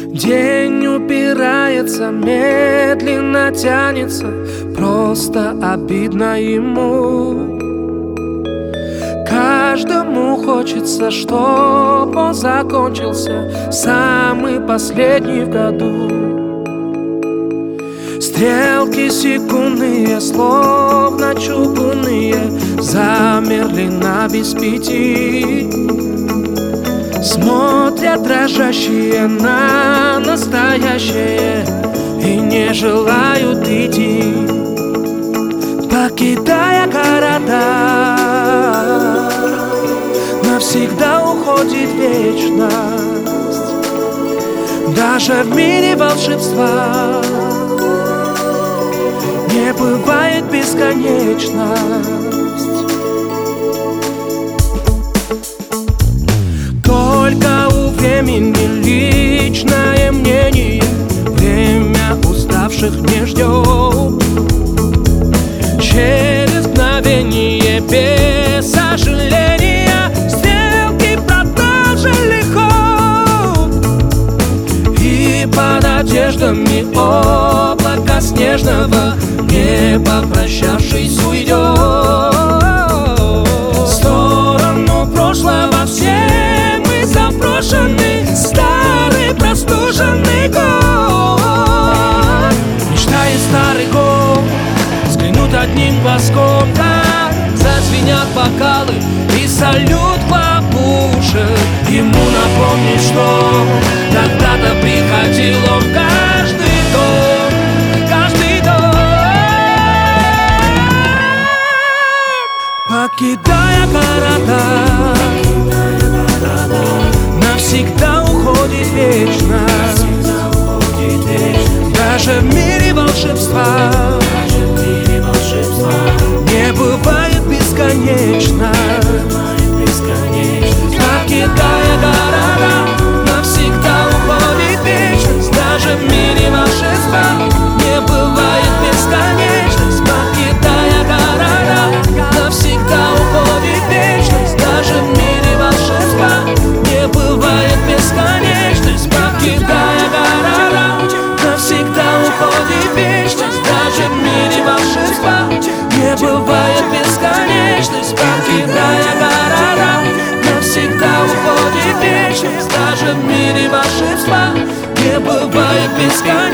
День упирается, медленно тянется, просто обидно ему. Каждому хочется, чтоб он закончился, самый последний в году. Стрелки секундные, словно чугунные, замерли на без пяти. Смотрят дрожащие на настоящее и не желают идти, покидая города. Навсегда уходит вечность, даже в мире волшебства не бывает бесконечность. Только у времени личное мнение, время уставших не ждет. Через мгновение без сожаления стрелки продолжили ход, и под одеждами облака снежного небо, прощавшись, уйдет. В сторону прошлого все мы заброшены, старый простуженный год. Мечтая старый год взглянуть одним глазком, как зазвенят бокалы и салют хлопушек. Ему напомнить, что когда-то приходил он в каждый дом, каждый дом. Покидая города, навсегда уходит вечность, даже в мире волшебства не бывает бесконечно. Покидая города, навсегда уходит вечность, даже в мире волшебства не бывает бесконечность. Покидая города, навсегда уходит вечность, даже в мире волшебства не бывает бесконечность. Покидая города, навсегда уходит вечность, даже в мире волшебства не бывает бесконечность. Покидая города, навсегда уходит вечность, даже в мире волшебства не бывает бесконечность.